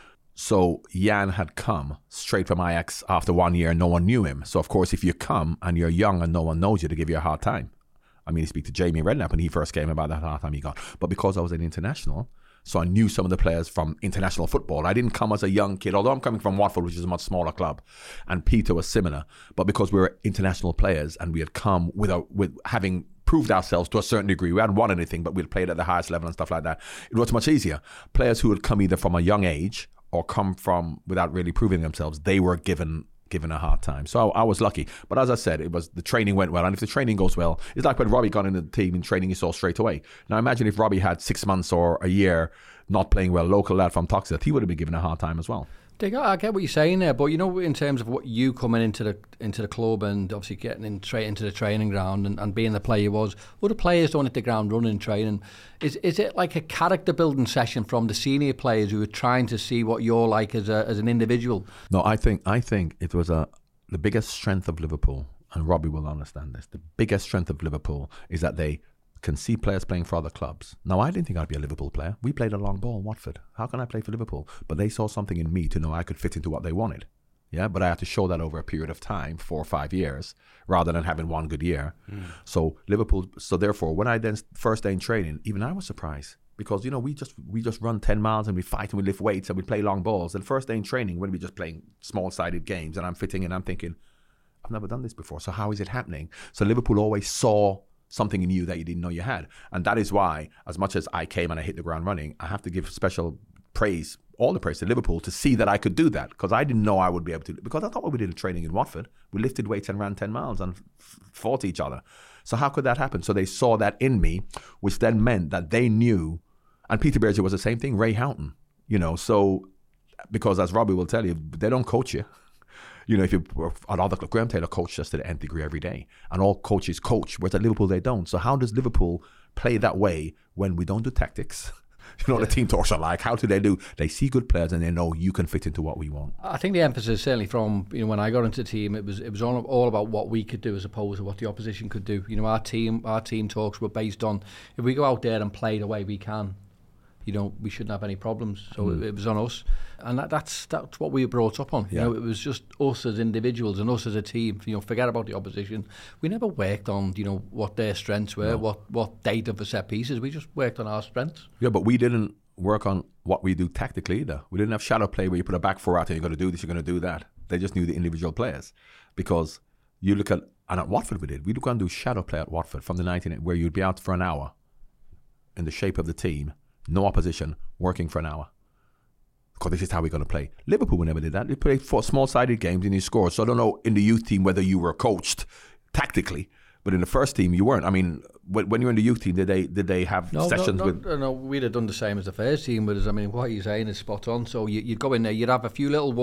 [SPEAKER 2] So Jan had come straight from Ajax after 1 year and no one knew him. So of course, if you come and you're young and no one knows you, they give you a hard time. I mean, you speak to Jamie Redknapp when he first came about that hard time he got. But because I was an international, so I knew some of the players from international football. I didn't come as a young kid, although I'm coming from Watford, which is a much smaller club, and Peter was similar. But because we were international players and we had come with having proved ourselves to a certain degree. We hadn't won anything, but we'd played at the highest level and stuff like that. It was much easier. Players who had come either from a young age or come from without really proving themselves, they were given a hard time. So I was lucky. But as I said, the training went well. And if the training goes well, it's like when Robbie got into the team in training, you saw straight away. Now imagine if Robbie had 6 months or a year not playing well, local lad from Toxteth, he would have been given a hard time as well.
[SPEAKER 3] Dick, I get what you're saying there, but you know, in terms of what you coming into the club and obviously getting straight into the training ground and being the player you was, other players don't hit the ground running and training. Is it like a character building session from the senior players who are trying to see what you're like as an individual?
[SPEAKER 2] No, I think it was the biggest strength of Liverpool, and Robbie will understand this. The biggest strength of Liverpool is that they can see players playing for other clubs. Now, I didn't think I'd be a Liverpool player. We played a long ball in Watford. How can I play for Liverpool? But they saw something in me to know I could fit into what they wanted. Yeah, but I had to show that over a period of time, 4 or 5 years, rather than having one good year. So therefore, when I then first day in training, even I was surprised because, you know, we just run 10 miles and we fight and we lift weights and we play long balls. And first day in training, when we're just playing small-sided games and I'm fitting in, I'm thinking, I've never done this before. So how is it happening? So Liverpool always saw something in you that you didn't know you had. And that is why, as much as I came and I hit the ground running, I have to give special praise, all the praise to Liverpool to see that I could do that, because I didn't know I would be able to, because I thought what we did in training in Watford, we lifted weights and ran 10 miles and fought each other. So how could that happen? So they saw that in me, which then meant that they knew, and Peter Berger was the same thing, Ray Houghton, you know, so because as Robbie will tell you, they don't coach you. You know, if you were at other club, Graham Taylor coached us to the nth degree every day, and all coaches coach, whereas at Liverpool they don't. So how does Liverpool play that way when we don't do tactics? You know, the team talks are like, how do? They see good players and they know you can fit into what we want.
[SPEAKER 3] I think the emphasis, certainly from, you know, when I got into the team, it was all about what we could do as opposed to what the opposition could do. You know, our team talks were based on, if we go out there and play the way we can, you know, we shouldn't have any problems. So it was on us, and that's what we were brought up on.
[SPEAKER 2] Yeah.
[SPEAKER 3] You know, it was just us as individuals and us as a team. You know, forget about the opposition. We never worked on, you know, what their strengths were, what they did for set pieces. We just worked on our strengths.
[SPEAKER 2] Yeah, but we didn't work on what we do tactically either. We didn't have shadow play where you put a back four out and you're going to do this, you're going to do that. They just knew the individual players, because you look at, and at Watford we'd go and do shadow play at Watford from the 1980s, where you'd be out for an hour in the shape of the team. No opposition, working for an hour. Because this is how we're going to play. Liverpool, we never did that. They played 4 small-sided games and you scored. So I don't know in the youth team whether you were coached tactically, but in the first team you weren't. I mean, when you were in the youth team, did they have sessions with?
[SPEAKER 3] No, we'd have done the same as the first team. But I mean, what you're saying is spot on. So you'd go in there, you'd have a few little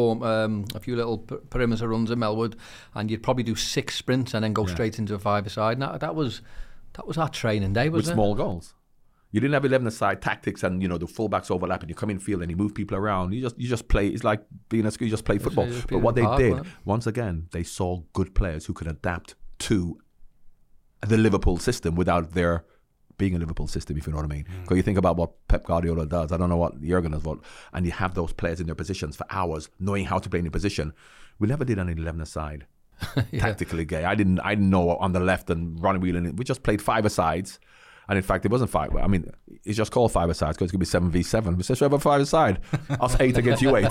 [SPEAKER 3] perimeter runs at Melwood, and you'd probably do 6 sprints and then go straight into a 5-a-side. Now that was our training day, wasn't it?
[SPEAKER 2] With small goals. You didn't have 11-a-side tactics and, you know, the fullbacks overlap and you come in field and you move people around. You just play. It's like being a school. You just play football. But what they did, once again, they saw good players who could adapt to the Liverpool system without their being a Liverpool system, if you know what I mean. Because you think about what Pep Guardiola does. I don't know what Jurgen does, and you have those players in their positions for hours, knowing how to play in a position. We never did any 11-a-side. Tactically gay. I didn't know on the left and running wheeling. We just played 5-a-sides. And in fact, it wasn't 5. I mean, it's just called 5-a-side because it could be 7v7. We said, so we have a 5-a-side. Us 8 against you 8 in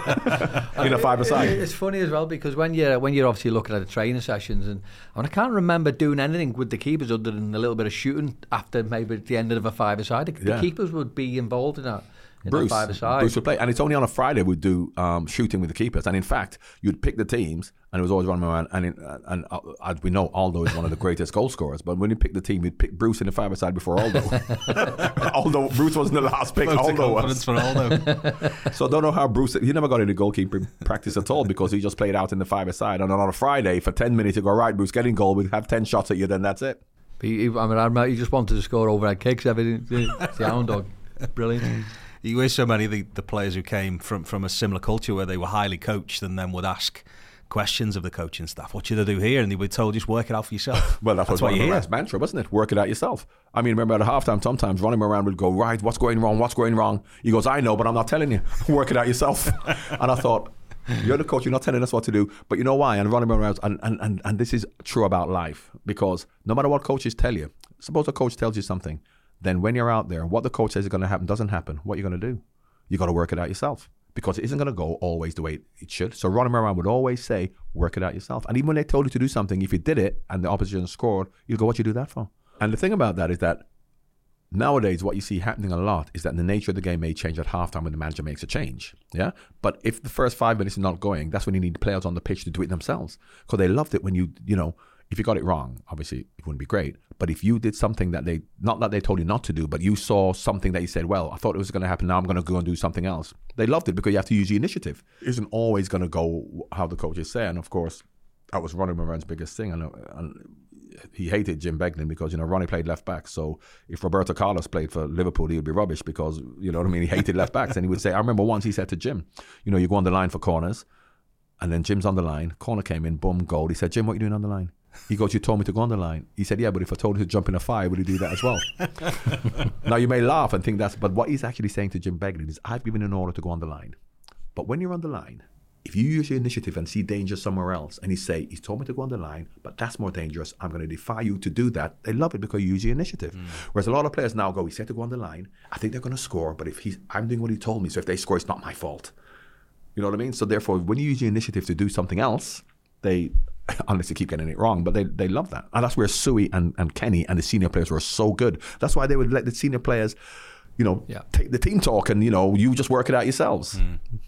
[SPEAKER 2] a 5-a-side.
[SPEAKER 3] It's funny as well because when you're obviously looking at the training sessions, and I can't remember doing anything with the keepers other than a little bit of shooting after maybe the end of a 5-a-side. The keepers would be involved in that.
[SPEAKER 2] Bruce would play, and it's only on a Friday we'd do shooting with the keepers. And in fact, you'd pick the teams, and it was always one man. And as we know, Aldo is one of the greatest goal scorers. But when you pick the team, you'd pick Bruce in the 5-a-side before Aldo. Although Bruce wasn't the last pick, Aldo was.
[SPEAKER 4] For Aldo.
[SPEAKER 2] So I don't know how Bruce. He never got any goalkeeping practice at all because he just played out in the 5-a-side. And on a Friday for 10 minutes, you go, right, Bruce, get in goal. We'll have 10 shots at you, then that's it.
[SPEAKER 3] He just wanted to score overhead kicks. Everything. The hound dog, brilliant.
[SPEAKER 4] You hear so many of the players who came from a similar culture where they were highly coached and then would ask questions of the coaching staff. What should I do here? And they were told, just work it out for yourself.
[SPEAKER 2] Well, that's what you hear. Mantra, wasn't it? Work it out yourself. I mean, remember at halftime, sometimes Ronnie Moran would go, right, what's going wrong? What's going wrong? He goes, I know, but I'm not telling you. Work it out yourself. And I thought, you're the coach, you're not telling us what to do. But you know why? And Ronnie Moran, and this is true about life, because no matter what coaches tell you, suppose a coach tells you something, then when you're out there, what the coach says is going to happen doesn't happen. What are you going to do? You got to work it out yourself, because it isn't going to go always the way it should. So Ronnie Moran would always say, work it out yourself. And even when they told you to do something, if you did it and the opposition scored, you'll go, what you do that for? And the thing about that is that nowadays what you see happening a lot is that the nature of the game may change at halftime when the manager makes a change. Yeah. But if the first 5 minutes is not going, that's when you need the players on the pitch to do it themselves, because they loved it when you know, if you got it wrong, obviously it wouldn't be great. But if you did something that not that they told you not to do, but you saw something that you said, well, I thought it was going to happen, now I'm going to go and do something else. They loved it because you have to use the initiative. It isn't always going to go how the coaches say. And of course, that was Ronnie Moran's biggest thing. And he hated Jim Beglin because, you know, Ronnie played left back. So if Roberto Carlos played for Liverpool, he would be rubbish because, you know what I mean, he hated left backs. And he would say, I remember once he said to Jim, you know, you go on the line for corners, and then Jim's on the line, corner came in, boom, goal. He said, Jim, what are you doing on the line? He goes, you told me to go on the line. He said, yeah, but if I told you to jump in a fire, would you do that as well? Now, you may laugh and think but what he's actually saying to Jim Beglin is, I've given an order to go on the line. But when you're on the line, if you use your initiative and see danger somewhere else, and he's told me to go on the line, but that's more dangerous, I'm going to defy you to do that. They love it because you use your initiative. Whereas a lot of players now go, he said to go on the line, I think they're going to score, but I'm doing what he told me, so if they score, it's not my fault. You know what I mean? So therefore, when you use your initiative to do something else, unless you keep getting it wrong, but they love that. And that's where Suey and Kenny and the senior players were so good. That's why they would let the senior players, you know, take the team talk and, you know, you just work it out yourselves.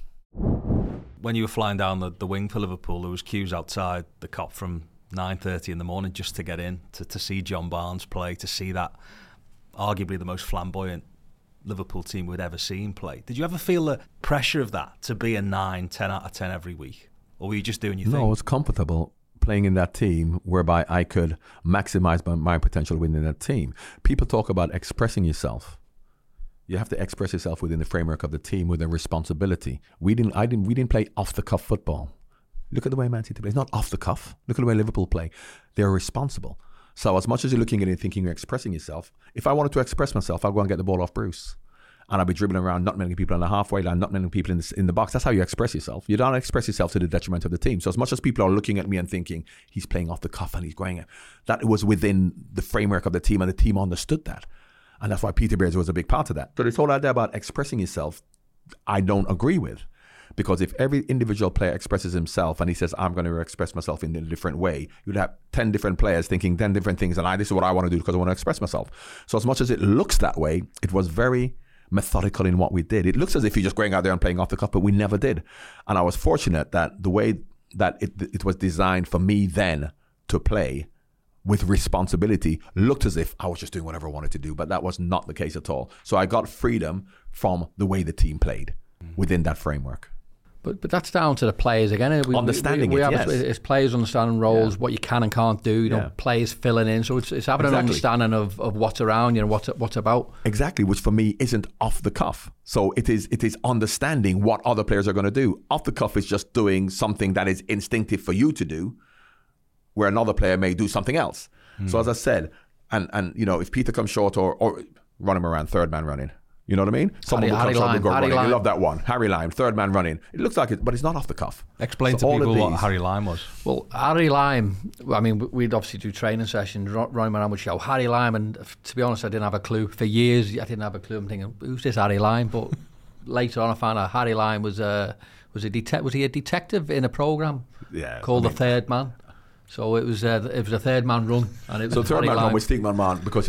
[SPEAKER 4] When you were flying down the wing for Liverpool, there was queues outside the Kop from 9:30 in the morning just to get in, to see John Barnes play, to see that arguably the most flamboyant Liverpool team we'd ever seen play. Did you ever feel the pressure of that, to be a 9, 10 out of 10 every week? Or were you just doing your thing?
[SPEAKER 2] No, it was comfortable playing in that team whereby I could maximize my potential within that team. People talk about expressing yourself. You have to express yourself within the framework of the team with a responsibility. We didn't play off the cuff football. Look at the way Man City plays. Not off the cuff. Look at the way Liverpool play. They're responsible. So as much as you're looking at it and thinking you're expressing yourself, if I wanted to express myself, I'll go and get the ball off Bruce. And I'll be dribbling around, not many people on the halfway line, not many people in the box. That's how you express yourself. You don't express yourself to the detriment of the team. So as much as people are looking at me and thinking, he's playing off the cuff and he's going, that was within the framework of the team, and the team understood that. And that's why Peter Beers was a big part of that. So this whole idea about expressing yourself, I don't agree with. Because if every individual player expresses himself and he says, I'm going to express myself in a different way, you'd have 10 different players thinking 10 different things, and this is what I want to do because I want to express myself. So as much as it looks that way, it was very methodical in what we did. It looks as if you're just going out there and playing off the cuff, but we never did. And I was fortunate that the way that it was designed for me then to play with responsibility looked as if I was just doing whatever I wanted to do, but that was not the case at all. So I got freedom from the way the team played within that framework.
[SPEAKER 3] But that's down to the players again.
[SPEAKER 2] Understanding
[SPEAKER 3] it's players understanding roles, what you can and can't do. You know, players filling in. So it's having an understanding of what's around you and what's about.
[SPEAKER 2] Exactly, which for me isn't off the cuff. So it is understanding what other players are going to do. Off the cuff is just doing something that is instinctive for you to do, where another player may do something else. So as I said, and you know, if Peter comes short or Ronnie Moran, third man running. You know what I mean? Someone will come short and go running. You love that one. Harry Lime, third man running. It looks like it, but it's not off the cuff.
[SPEAKER 4] Explain to people what Harry Lime was.
[SPEAKER 3] Well, Harry Lime, I mean, we'd obviously do training sessions. Ronnie Moran would show Harry Lime, and to be honest, I didn't have a clue. For years, I didn't have a clue. I'm thinking, who's this Harry Lime? But later on, I found out Harry Lime was he a detective in a programme called The Third Man? So it was a third man run, and it was
[SPEAKER 2] third man run with Steve McMahon, because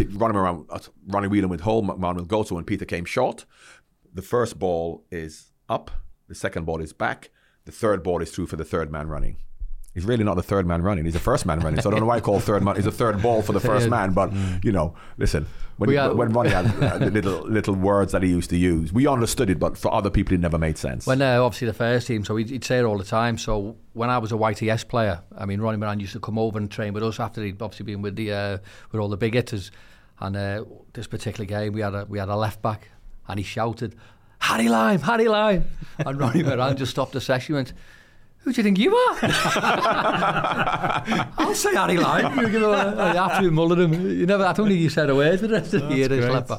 [SPEAKER 2] Ronnie Whelan would hold McMahon will go to when Peter came short. The first ball is up, the second ball is back, the third ball is through for the third man running. He's really not the third man running. He's the first man running. So I don't know why I call third man. He's a third ball for the first man. But, listen, when Ronnie had little words that he used to use, we understood it, but for other people, it never made sense.
[SPEAKER 3] When obviously the first team, so he'd say it all the time. So when I was a YTS player, I mean, Ronnie Moran used to come over and train with us after he'd obviously been with all the big hitters. And this particular game, we had a left back, and he shouted, Harry Lime, Harry Lime. And Ronnie Moran just stopped the session and went, who do you think you are? I'll say Harry Lime. You give him an absolute mullet him. I don't think you said a word for the rest of the year.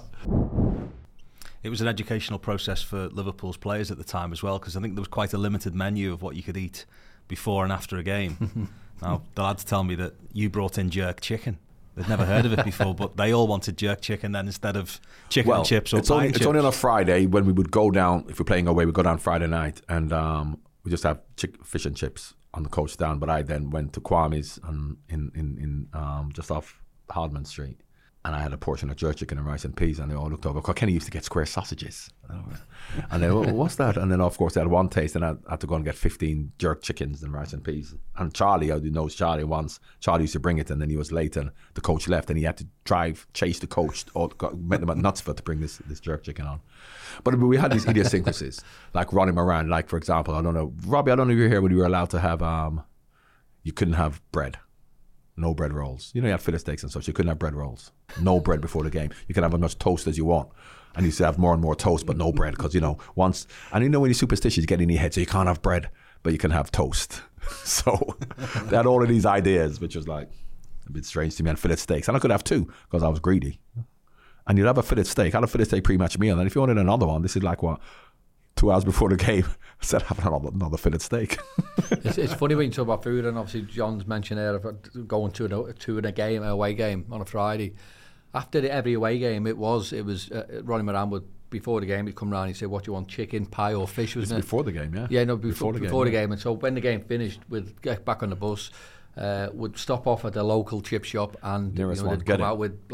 [SPEAKER 4] It was an educational process for Liverpool's players at the time as well, because I think there was quite a limited menu of what you could eat before and after a game. Now, the lads tell me that you brought in jerk chicken. They'd never heard of it before, but they all wanted jerk chicken then instead of chicken and chips or
[SPEAKER 2] it's only on a Friday when we would go down, if we're playing away, we'd go down Friday night and we just have fish and chips on the coach down. But I then went to Kwame's in just off Hardman Street, and I had a portion of jerk chicken and rice and peas, and they all looked over. Kenny used to get square sausages. And then, what's that? And then, of course, they had one taste, and I had to go and get 15 jerk chickens and rice and peas. And Charlie, who knows Charlie once, Charlie used to bring it, and then he was late, and the coach left, and he had to chase the coach, or met them at Knutsford to bring this jerk chicken on. But we had these idiosyncrasies, like Ronnie Moran, like, for example, I don't know, Robbie, I don't know if you were here when you were allowed to have, you couldn't have bread. No bread rolls. You had fillet steaks and such. You couldn't have bread rolls. No bread before the game. You can have as much toast as you want. And you used to have more and more toast, but no bread. Because, once... And when you're superstitious, you get in your head. So you can't have bread, but you can have toast. So they had all of these ideas, which was like a bit strange to me. And fillet steaks. And I could have two because I was greedy. And you'd have a fillet steak. I had a fillet steak pre-match meal. And if you wanted another one, this is like, 2 hours before the game, I said, have another fillet steak.
[SPEAKER 3] It's funny when you talk about food, and obviously John's mentioned there about going to an away game on a Friday. After every away game, it was Ronnie Moran would, before the game, he'd come round and he'd say, what do you want, chicken, pie or fish, wasn't it?
[SPEAKER 2] Before the game, yeah.
[SPEAKER 3] Yeah, no, before the game. And so when the game finished, we'd get back on the bus, would stop off at the local chip shop, and they'd come out with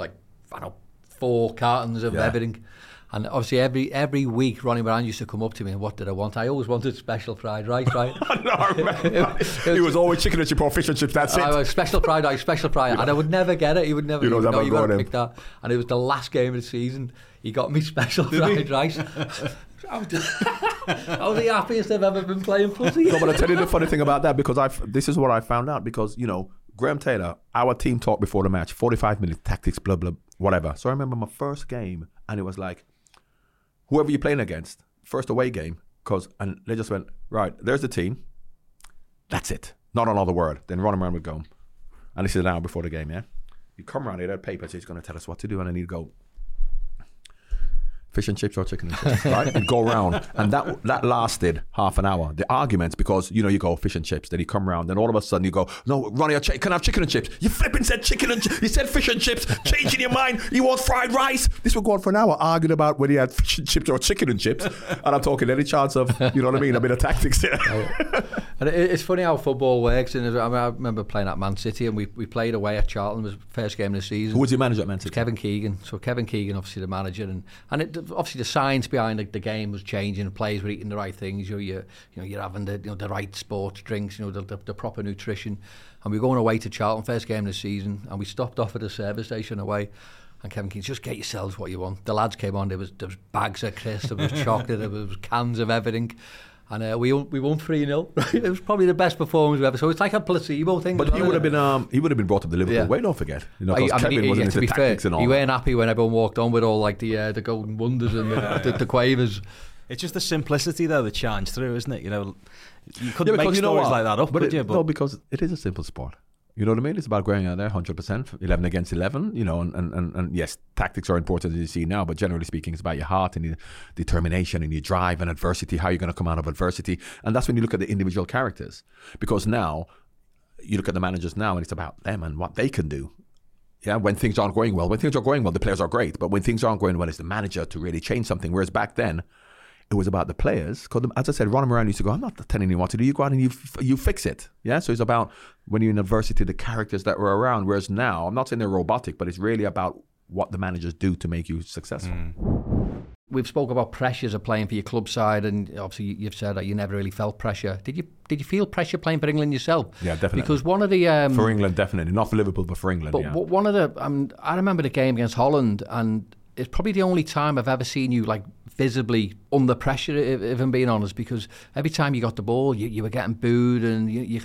[SPEAKER 3] 4 cartons of everything. And obviously every week Ronnie Moran used to come up to me and what did I want? I always wanted special fried rice, right?
[SPEAKER 2] He was always chicken and chip or fish and chips, that's it.
[SPEAKER 3] Special fried rice, and I would never get it. He would never, you got to pick that. And it was the last game of the season. He got me special fried rice. I was the happiest I've ever been playing footy.
[SPEAKER 2] No, but I'll tell you the funny thing about that, because this is what I found out, because, Graham Taylor, our team talked before the match, 45 minutes, tactics, blah, blah, whatever. So I remember my first game, and it was like, whoever you're playing against, first away game, and they just went, right, there's the team. That's it. Not another word. Then Ronnie Moran would go, and this is an hour before the game, yeah? He'd come around, he'd have paper, so he's going to tell us what to do, and then he'd go, fish and chips or chicken and chips, right? He'd go around, and that lasted half an hour. The arguments, because, you go fish and chips, then he'd come around, then all of a sudden you go, no, Ronnie, can I have chicken and chips? You flipping said chicken and chips. You said fish and chips, changing your mind. You want fried rice? This would go on for an hour, arguing about whether he had fish and chips or chicken and chips. And I'm talking any chance of, you know what I mean, a bit of tactics here.
[SPEAKER 3] And it's funny how football works. And I remember playing at Man City, and we played away at Charlton. It was the first game of the season.
[SPEAKER 2] Who was your manager at Man City?
[SPEAKER 3] Kevin Keegan. So Kevin Keegan, obviously the manager, and obviously the science behind the game was changing. The players were eating the right things. You're having the right sports drinks. The proper nutrition. And we were going away to Charlton, first game of the season, and we stopped off at a service station away. And Kevin Keegan, just get yourselves what you want. The lads came on. There was bags of crisps, there was chocolate, there was cans of everything. And we won 3-0. Right? It was probably the best performance ever. So it's like a placebo thing.
[SPEAKER 2] But he would have been brought up the Liverpool way. Don't forget, Kevin wasn't into tactics and all.
[SPEAKER 3] He weren't happy when everyone walked on with all the golden wonders and the quavers.
[SPEAKER 4] It's just the simplicity though that shines through, isn't it? You couldn't make stories like that up, could you?
[SPEAKER 2] No, because it is a simple sport. You know what I mean? It's about going out there 100%, 11 against 11, and yes, tactics are important as you see now, but generally speaking, it's about your heart and your determination and your drive and adversity, how you're going to come out of adversity. And that's when you look at the individual characters. Because now, you look at the managers now and it's about them and what they can do. Yeah, when things aren't going well. When things are going well, the players are great. But when things aren't going well, it's the manager to really change something. Whereas back then, it was about the players. Because as I said, Ronnie Moran used to go, I'm not telling you what to do. You go out and you fix it. Yeah, so it's about when you're in adversity, the characters that were around. Whereas now, I'm not saying they're robotic, but it's really about what the managers do to make you successful.
[SPEAKER 3] We've spoke about pressures of playing for your club side, and obviously you've said that you never really felt pressure. Did you feel pressure playing for England yourself?
[SPEAKER 2] Yeah, definitely.
[SPEAKER 3] Because one of the
[SPEAKER 2] for England, definitely not for Liverpool, but for England.
[SPEAKER 3] But one of the I remember the game against Holland, and it's probably the only time I've ever seen you like visibly under pressure, if I'm being honest. Because every time you got the ball, you were getting booed, and you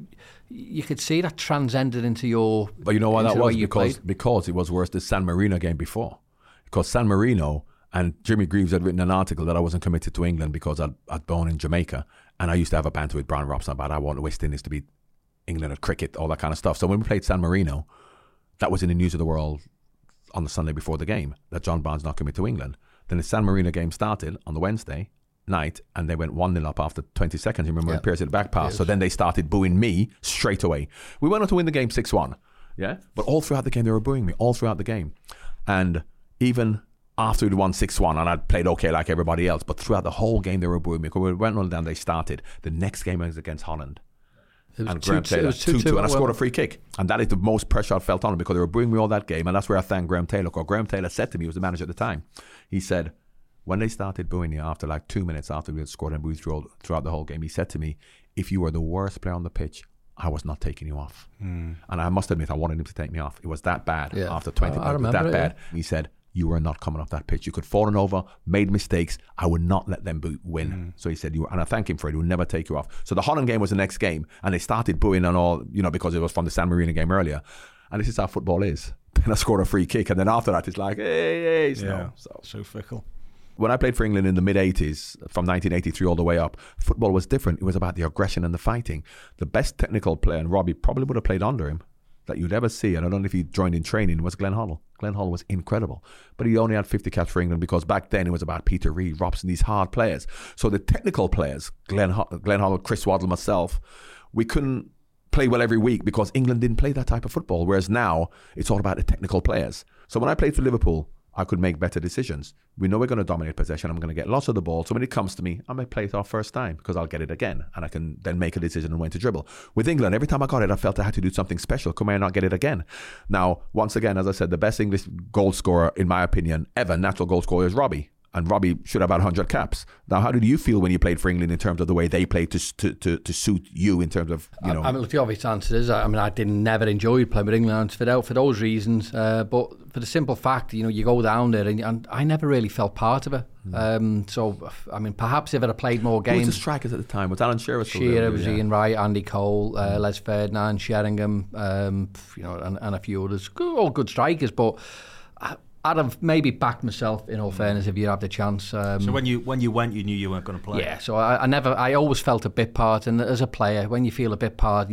[SPEAKER 3] could see that transcended into your.
[SPEAKER 2] But you know why that was? Because it was worse the San Marino game before. Because San Marino. And Jimmy Greaves had written an article that I wasn't committed to England because I'd born in Jamaica. And I used to have a banter with Brian Robson about I want the West Indies to be England at cricket, all that kind of stuff. So when we played San Marino, that was in the news of the world on the Sunday before the game, that John Barnes not committed to England. Then the San Marino game started on the Wednesday night, and they went 1-0 up after 20 seconds. You remember when Pearce hit the back pass? Yes. So then they started booing me straight away. We went on to win the game 6-1. Yeah? But all throughout the game, they were booing me, all throughout the game. And even after we'd won 6-1 and I'd played okay like everybody else, but throughout the whole game they were booing me. Because we went on down, they started. The next game was against Holland.
[SPEAKER 3] It was
[SPEAKER 2] and Graham Taylor, 2-2, and I scored a free kick. And that is the most pressure I felt on them because they were booing me all that game, and that's where I thank Graham Taylor. Because Graham Taylor said to me, he was the manager at the time, he said, when they started booing you after like 2 minutes after we had scored and booed throughout the whole game, he said to me, if you were the worst player on the pitch, I was not taking you off. And I must admit, I wanted him to take me off. It was that bad after 20 minutes. It was that bad. Yeah. He said, you were not coming off that pitch. You could fallen over, made mistakes. I would not let them win. So he said, and I thank him for it. He would never take you off. So the Holland game was the next game, and they started booing and all, because it was from the San Marino game earlier. And this is how football is. Then I scored a free kick, and then after that, it's like, hey,
[SPEAKER 4] so fickle.
[SPEAKER 2] When I played for England in the mid-80s, from 1983 all the way up, football was different. It was about the aggression and the fighting. The best technical player, and Robbie probably would have played under him, that you'd ever see, and I don't know if he joined in training, was Glenn Hoddle. Glenn Hoddle was incredible. But he only had 50 caps for England because back then it was about Peter Reid, Robson, these hard players. So the technical players, Glenn Hoddle, Chris Waddle, myself, we couldn't play well every week because England didn't play that type of football, whereas now it's all about the technical players. So when I played for Liverpool, I could make better decisions. We know we're going to dominate possession. I'm going to get lots of the ball. So when it comes to me, I may play it off first time because I'll get it again. And I can then make a decision on when to dribble. With England, every time I got it, I felt I had to do something special. Come here and not get it again. Now, once again, as I said, the best English goal scorer, in my opinion, ever, natural goal scorer, is Robbie. And Robbie should have about 100 caps. Now, how did you feel when you played for England in terms of the way they played to suit you in terms of,
[SPEAKER 3] I mean, look, the obvious answer is, I never enjoyed playing with England for those reasons. But for the simple fact, you go down there and I never really felt part of it. So, I mean, perhaps if I'd have played more games.
[SPEAKER 2] Who was the strikers at the time? Was Alan Shearer still there?
[SPEAKER 3] Shearer, was Ian Wright, Andy Cole, Les Ferdinand, Sheringham, and a few others. All good strikers, but I'd have maybe backed myself, in all fairness, if you had the chance.
[SPEAKER 4] So when you went, you knew you weren't going to play?
[SPEAKER 3] Yeah, so I always felt a bit part, and as a player, when you feel a bit part,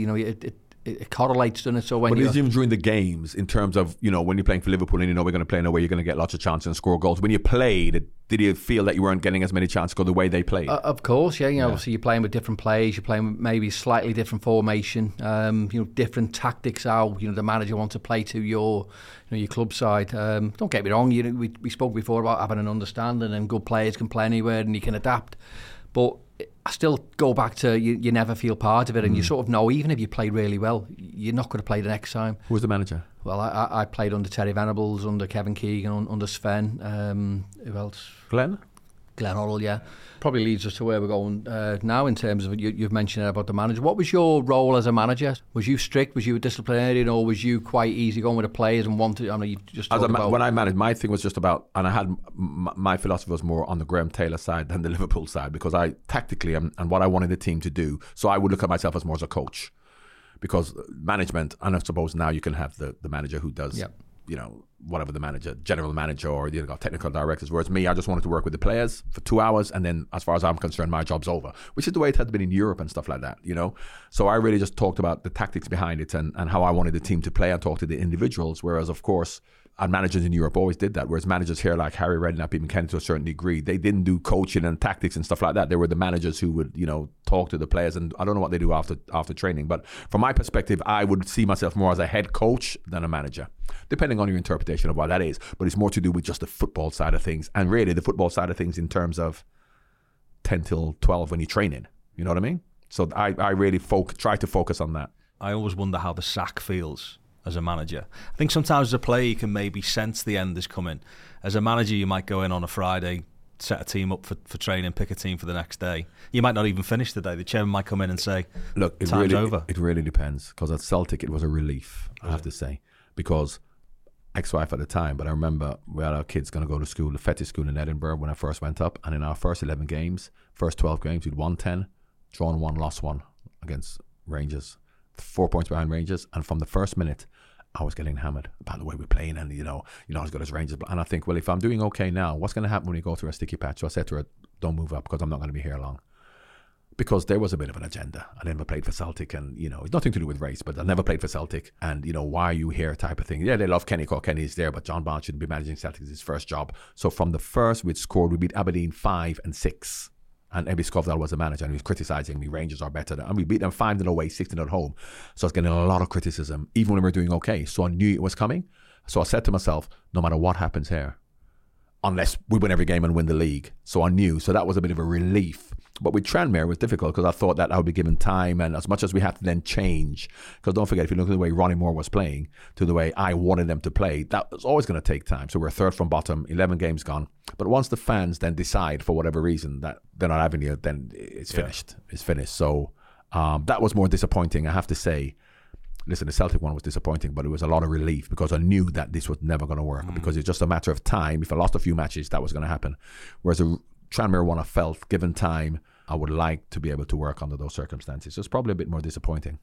[SPEAKER 3] it correlates, doesn't it? So when
[SPEAKER 2] even during the games, in terms of, when you're playing for Liverpool and we're going to play in a way you're going to get lots of chances and score goals, when you played, did you feel that you weren't getting as many chances because of the way they played?
[SPEAKER 3] Of course, yeah. Obviously you're playing with different players, you're playing with maybe slightly different formation, different tactics, how the manager wants to play to your club side. Don't get me wrong, we spoke before about having an understanding, and good players can play anywhere and you can adapt. But I still go back to you never feel part of it, and you sort of know, even if you play really well, you're not going to play the next time.
[SPEAKER 2] Who was the manager?
[SPEAKER 3] Well, I played under Terry Venables, under Kevin Keegan, under Sven. Who else?
[SPEAKER 2] Glenn
[SPEAKER 3] Hoddle, yeah. Probably leads us to where we're going now in terms of, you've mentioned about the manager. What was your role as a manager? Was you strict? Was you a disciplinarian, or was you quite easy going with the players and wanted? I mean, you just
[SPEAKER 2] when I managed, my thing was just about, and I had my philosophy was more on the Graham Taylor side than the Liverpool side, because I tactically and what I wanted the team to do. So I would look at myself as more as a coach, because management, and I suppose now you can have the manager who does. Yep. Whatever the manager, general manager, or technical directors. Whereas me, I just wanted to work with the players for 2 hours, and then as far as I'm concerned, my job's over, which is the way it has been in Europe and stuff like that, So I really just talked about the tactics behind it and how I wanted the team to play and talk to the individuals. Whereas, of course, and managers in Europe always did that. Whereas managers here, like Harry Redknapp, even Kenny to a certain degree, they didn't do coaching and tactics and stuff like that. They were the managers who would, talk to the players. And I don't know what they do after training. But from my perspective, I would see myself more as a head coach than a manager, depending on your interpretation of what that is. But it's more to do with just the football side of things. And really the football side of things in terms of 10 till 12 when you're training. You know what I mean? So I really try to focus on that.
[SPEAKER 4] I always wonder how the sack feels as a manager. I think sometimes as a player you can maybe sense the end is coming. As a manager, you might go in on a Friday, set a team up for training, pick a team for the next day. You might not even finish the day. The chairman might come in and say,
[SPEAKER 2] look,
[SPEAKER 4] time's over.
[SPEAKER 2] It really depends, because at Celtic it was a relief, I have to say, because ex-wife at the time, but I remember we had our kids going to go to school, the fetish school in Edinburgh when I first went up, and in our first 11 games, first 12 games, we'd won 10, drawn 1, lost 1 against Rangers, 4 points behind Rangers, and from the first minute, I was getting hammered about the way we're playing, and you're not as good as Rangers. And I think, well, if I'm doing okay now, what's going to happen when we go through a sticky patch? So I said to her, don't move up, because I'm not going to be here long. Because there was a bit of an agenda. I never played for Celtic, and it's nothing to do with race, but I never played for Celtic, and why are you here type of thing. Yeah, they love Kenny Cole, Kenny's there, but John Barnes shouldn't be managing Celtic. It's his first job. So from the first we beat Aberdeen 5-6. And Eddie Scovell was the manager, and he was criticising me. Rangers are better and we beat them 5-0 away, 6-0 at home. So I was getting a lot of criticism, even when we were doing okay. So I knew it was coming. So I said to myself, no matter what happens here, unless we win every game and win the league. So I knew. So that was a bit of a relief. But with Tranmere, it was difficult, because I thought that I would be given time, and as much as we had to then change, because don't forget, if you look at the way Ronnie Moore was playing to the way I wanted them to play, that was always going to take time. So we're third from bottom, 11 games gone. But once the fans then decide, for whatever reason, that they're not having you, then it's finished. Yeah. It's finished. So that was more disappointing, I have to say. Listen, the Celtic one was disappointing, but it was a lot of relief, because I knew that this was never going to work, because it's just a matter of time. If I lost a few matches, that was going to happen. Whereas the Tranmere one, I felt, given time, I would like to be able to work under those circumstances. So it's probably a bit more disappointing.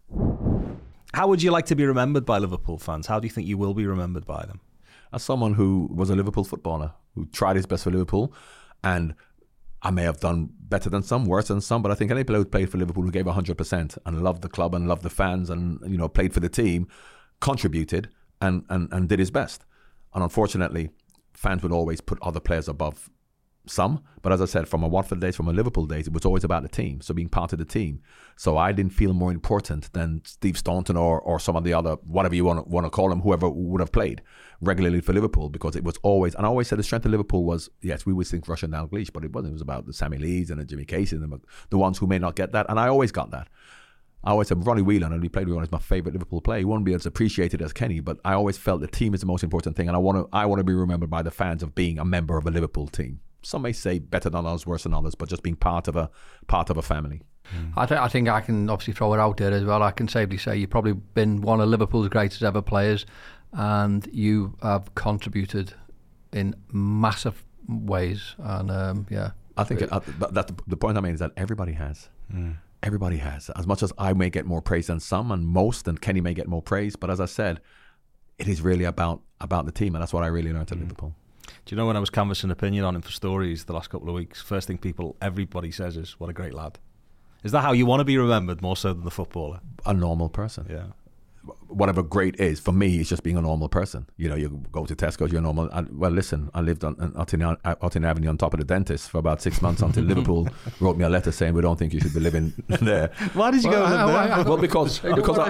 [SPEAKER 4] How would you like to be remembered by Liverpool fans? How do you think you will be remembered by them?
[SPEAKER 2] As someone who was a Liverpool footballer, who tried his best for Liverpool, and I may have done better than some, worse than some, but I think any player who played for Liverpool, who gave 100% and loved the club and loved the fans and played for the team, contributed and did his best. And unfortunately, fans would always put other players above some, but as I said, from a Watford days, from a Liverpool days, it was always about the team, so being part of the team. So I didn't feel more important than Steve Staunton or some of the other, whatever you want to call them, whoever would have played regularly for Liverpool, because it was always, and I always said the strength of Liverpool was, yes, we would think Russian Dalglish, but it wasn't. It was about the Sammy Lees and the Jimmy Casey and the ones who may not get that, and I always got that. I always said Ronnie Whelan, and he played with Ronnie, is my favourite Liverpool player. He won't be as appreciated as Kenny, but I always felt the team is the most important thing, and I want to be remembered by the fans of being a member of a Liverpool team. Some may say better than others, worse than others, but just being part of a family.
[SPEAKER 3] I think I can obviously throw it out there as well. I can safely say you've probably been one of Liverpool's greatest ever players, and you have contributed in massive ways. And
[SPEAKER 2] I think that the point I mean is that everybody has. Everybody has. As much as I may get more praise than some, and most, and Kenny may get more praise, but as I said, it is really about the team, and that's what I really learned at Liverpool.
[SPEAKER 4] Do you know, when I was canvassing opinion on him for stories the last couple of weeks, first thing everybody says is, what a great lad. Is that how you want to be remembered, more so than the footballer?
[SPEAKER 2] A normal person.
[SPEAKER 4] Yeah.
[SPEAKER 2] Whatever great is, for me, it's just being a normal person. You go to Tesco's, you're normal. Well, listen, I lived on Ottin Avenue on top of the dentist for about 6 months until Liverpool wrote me a letter saying we don't think you should be living there.
[SPEAKER 4] Why did you go there?
[SPEAKER 2] Well, because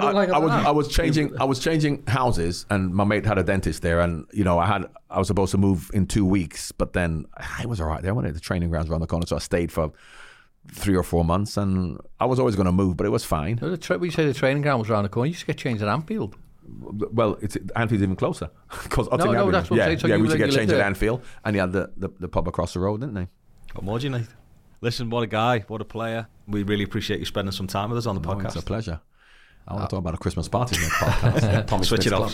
[SPEAKER 2] I was changing houses, and my mate had a dentist there, and I was supposed to move in 2 weeks, but then I was all right there. I went to the training grounds around the corner, so I stayed for 3 or 4 months, and I was always going to move, but it was fine.
[SPEAKER 3] When you say the training ground was around the corner, you used to get changed at Anfield.
[SPEAKER 2] Well, Anfield's even closer, because that's what
[SPEAKER 3] I'm saying. So
[SPEAKER 2] we used to get changed at Anfield, and he had the pub across the road, didn't they?
[SPEAKER 4] What more do you need? Listen, what a guy, what a player. We really appreciate you spending some time with us on the podcast.
[SPEAKER 2] It's a pleasure. I want to talk about a Christmas party in the podcast. Tommy
[SPEAKER 4] Switch
[SPEAKER 2] Smith's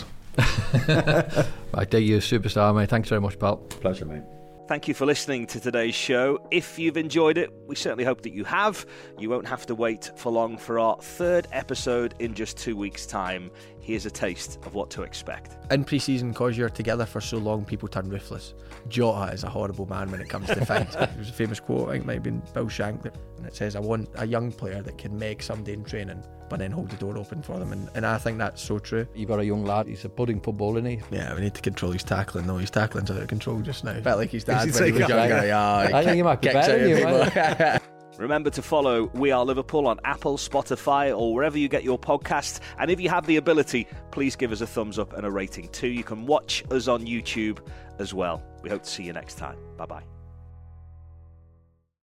[SPEAKER 4] it off.
[SPEAKER 3] Right, there you superstar, mate. Thanks very much, pal.
[SPEAKER 2] Pleasure, mate.
[SPEAKER 1] Thank you for listening to today's show. If you've enjoyed it, we certainly hope that you have. You won't have to wait for long for our third episode in just 2 weeks' time. Here's a taste of what to expect.
[SPEAKER 5] In pre-season, because you're together for so long, people turn ruthless. Jota is a horrible man when it comes to defence. There's a famous quote, I think it might have been Bill Shank, and it says, I want a young player that can make somebody in training, but then hold the door open for them. And I think that's so true.
[SPEAKER 3] You've got a young lad, he's a budding footballer, isn't he?
[SPEAKER 5] Yeah, we need to control his tackling, though. His tackling's out of control just now. Felt like his dad when he was younger.
[SPEAKER 3] I think he might be better.
[SPEAKER 1] Remember to follow We Are Liverpool on Apple, Spotify, or wherever you get your podcasts. And if you have the ability, please give us a thumbs up and a rating too. You can watch us on YouTube as well. We hope to see you next time. Bye-bye.